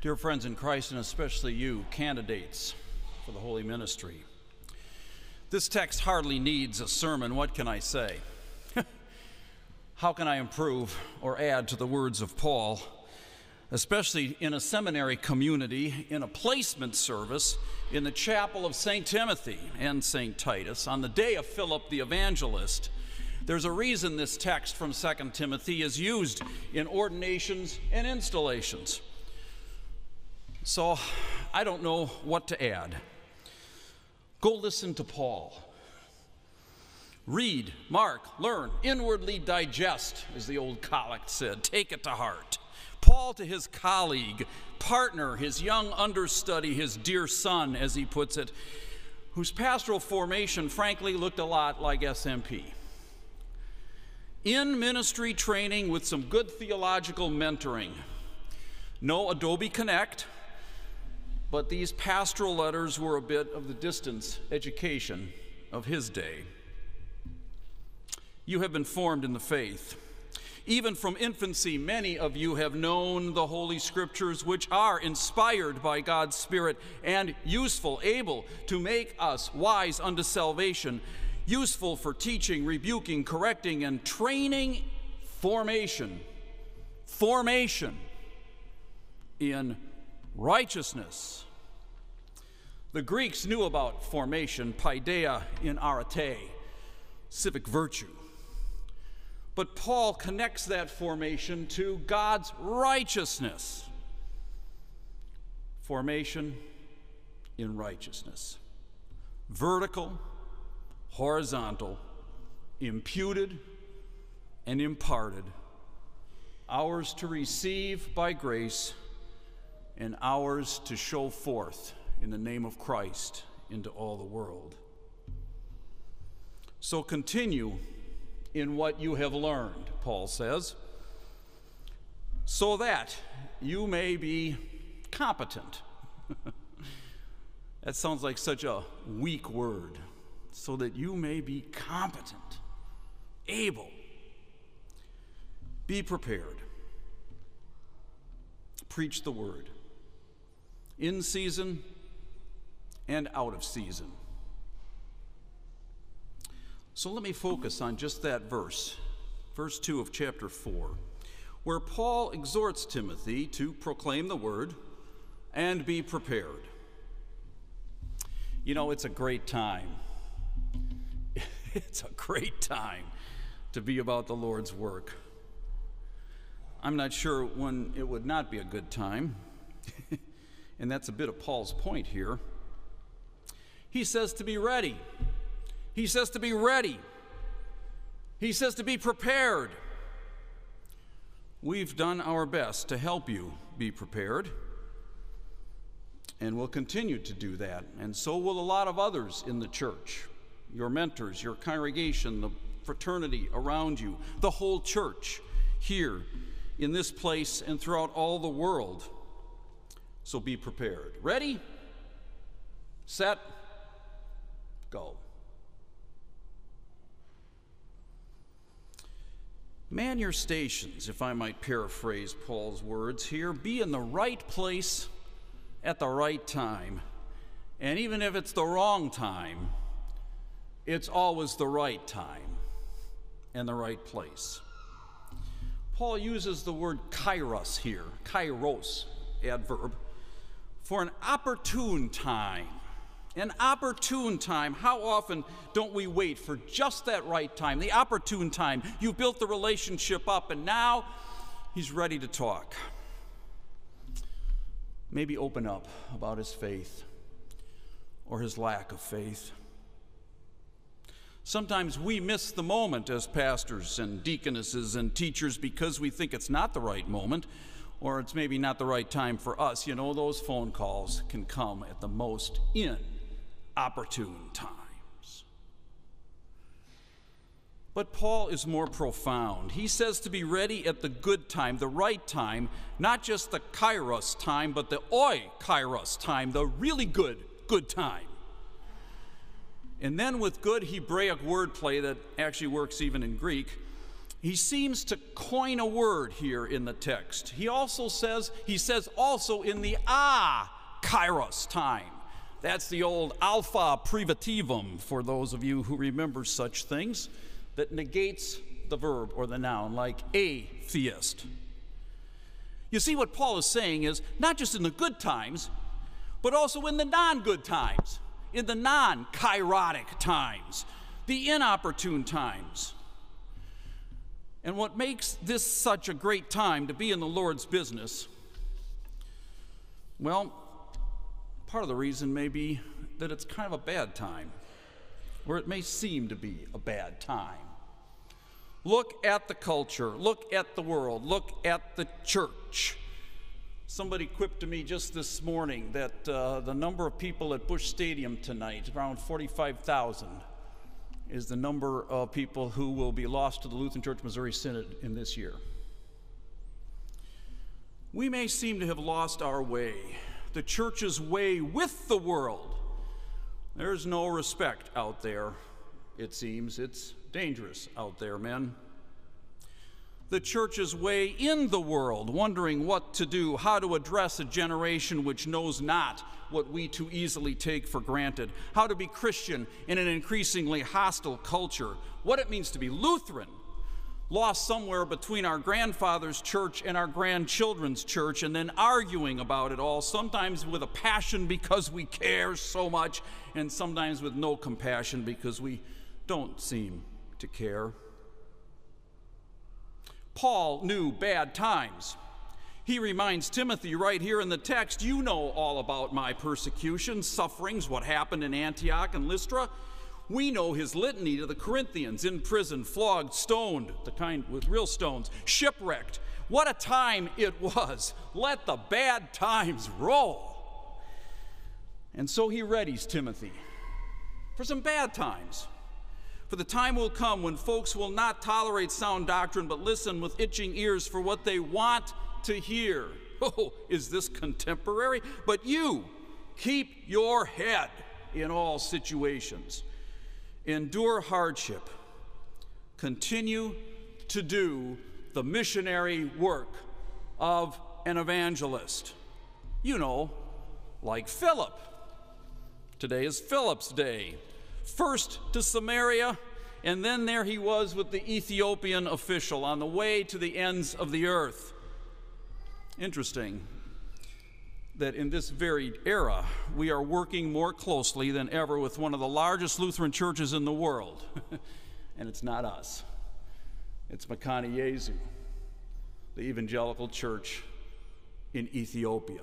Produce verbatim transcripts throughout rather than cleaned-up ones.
Dear friends in Christ, and especially you, candidates for the holy ministry, this text hardly needs a sermon. What can I say? How can I improve or add to the words of Paul, especially in a seminary community, in a placement service, in the chapel of Saint Timothy and Saint Titus, on the day of Philip the Evangelist? There's a reason this text from Second Timothy is used in ordinations and installations. So I don't know what to add. Go listen to Paul. Read, mark, learn, inwardly digest, as the old collect said. Take it to heart. Paul to his colleague, partner, his young understudy, his dear son, as he puts it, whose pastoral formation, frankly, looked a lot like S M P. In ministry training with some good theological mentoring. No Adobe Connect, but these pastoral letters were a bit of the distance education of his day. You have been formed in the faith. Even from infancy, many of you have known the Holy Scriptures, which are inspired by God's Spirit and useful, able to make us wise unto salvation, useful for teaching, rebuking, correcting, and training, formation, formation in righteousness. The Greeks knew about formation, paideia in arete, civic virtue. But Paul connects that formation to God's righteousness. Formation in righteousness. Vertical, horizontal, imputed and imparted. Ours to receive by grace and ours to show forth in the name of Christ into all the world. So continue in what you have learned, Paul says, so that you may be competent. That sounds like such a weak word. So that you may be competent, able. Be prepared. Preach the word. In season and out of season. So let me focus on just that verse, verse two of chapter four, where Paul exhorts Timothy to proclaim the word and be prepared. You know, it's a great time. It's a great time to be about the Lord's work. I'm not sure when it would not be a good time, and that's a bit of Paul's point here. He says to be ready. He says to be ready. He says to be prepared. We've done our best to help you be prepared, and we'll continue to do that, and so will a lot of others in the church, your mentors, your congregation, the fraternity around you, the whole church here in this place and throughout all the world. So be prepared. Ready? Set? Go. Man your stations, if I might paraphrase Paul's words here. Be in the right place at the right time. And even if it's the wrong time, it's always the right time and the right place. Paul uses the word kairos here, kairos, adverb, for an opportune time. An opportune time. How often don't we wait for just that right time, the opportune time? You've built the relationship up, and now he's ready to talk. Maybe open up about his faith or his lack of faith. Sometimes we miss the moment as pastors and deaconesses and teachers because we think it's not the right moment, or it's maybe not the right time for us. You know, those phone calls can come at the most inopportune times. But Paul is more profound. He says to be ready at the good time, the right time, not just the kairos time, but the oi kairos time, the really good, good time. And then with good Hebraic wordplay that actually works even in Greek, he seems to coin a word here in the text. He also says, he says also in the a kairos time. That's the old alpha privativum, for those of you who remember such things, that negates the verb or the noun, like atheist. You see, what Paul is saying is not just in the good times, but also in the non-good times, in the non-kairotic times, the inopportune times. And what makes this such a great time to be in the Lord's business, well, part of the reason may be that it's kind of a bad time, or it may seem to be a bad time. Look at the culture, look at the world, look at the church. Somebody quipped to me just this morning that uh, the number of people at Busch Stadium tonight, around forty-five thousand, is the number of people who will be lost to the Lutheran Church Missouri Synod in this year. We may seem to have lost our way, the church's way with the world. There's no respect out there, it seems. It's dangerous out there, men. The church's way in the world, wondering what to do, how to address a generation which knows not what we too easily take for granted, how to be Christian in an increasingly hostile culture, what it means to be Lutheran, lost somewhere between our grandfather's church and our grandchildren's church, and then arguing about it all, sometimes with a passion because we care so much, and sometimes with no compassion because we don't seem to care. Paul knew bad times. He reminds Timothy right here in the text, you know all about my persecution, sufferings, what happened in Antioch and Lystra. We know his litany to the Corinthians, in prison, flogged, stoned, the kind with real stones, shipwrecked. What a time it was. Let the bad times roll. And so he readies Timothy for some bad times. For the time will come when folks will not tolerate sound doctrine, but listen with itching ears for what they want to hear. Oh, is this contemporary? But you, keep your head in all situations. Endure hardship. Continue to do the missionary work of an evangelist. You know, like Philip. Today is Philip's day. First to Samaria, and then there he was with the Ethiopian official on the way to the ends of the earth. Interesting that in this very era, we are working more closely than ever with one of the largest Lutheran churches in the world. And it's not us. It's Mekane Yesu, the evangelical church in Ethiopia.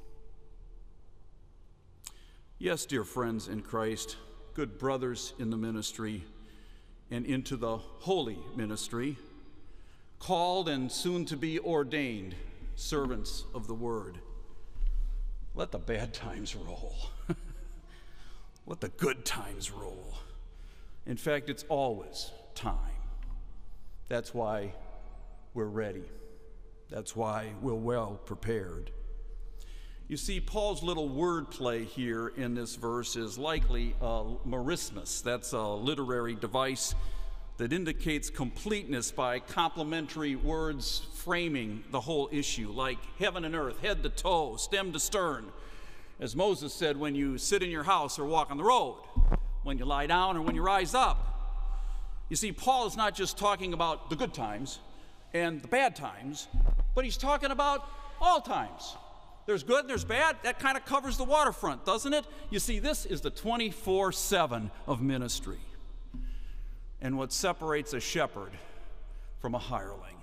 Yes, dear friends in Christ, good brothers in the ministry and into the holy ministry, called and soon to be ordained servants of the word. Let the bad times roll. Let the good times roll. In fact, it's always time. That's why we're ready. That's why we're well prepared. You see, Paul's little wordplay here in this verse is likely a merismus. That's a literary device that indicates completeness by complementary words framing the whole issue, like heaven and earth, head to toe, stem to stern. As Moses said, when you sit in your house or walk on the road, when you lie down or when you rise up. You see, Paul is not just talking about the good times and the bad times, but he's talking about all times. There's good and there's bad. That kind of covers the waterfront, doesn't it? You see, this is the twenty-four seven of ministry. And what separates a shepherd from a hireling.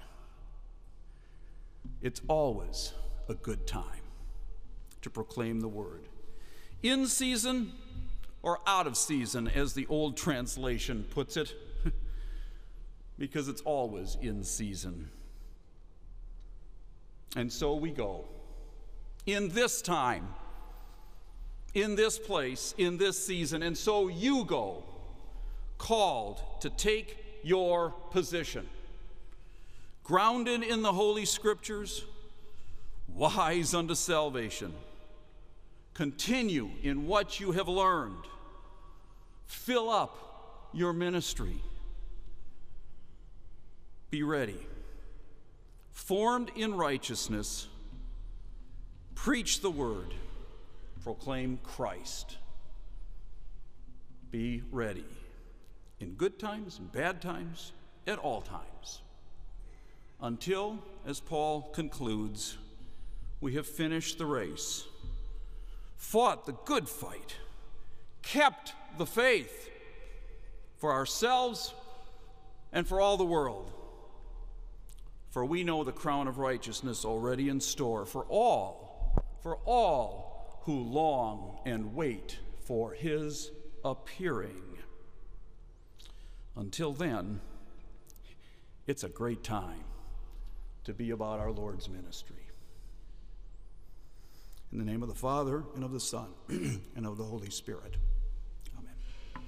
It's always a good time to proclaim the word. In season or out of season, as the old translation puts it, because it's always in season. And so we go. In this time, in this place, in this season, and so you go, called to take your position, grounded in the Holy Scriptures, wise unto salvation. Continue in what you have learned. Fill up your ministry. Be ready. Formed in righteousness, preach the word, proclaim Christ. Be ready. In good times, in bad times, at all times. Until, as Paul concludes, we have finished the race, fought the good fight, kept the faith for ourselves and for all the world. For we know the crown of righteousness already in store for all, for all who long and wait for his appearing. Until then, it's a great time to be about our Lord's ministry. In the name of the Father, and of the Son, and of the Holy Spirit.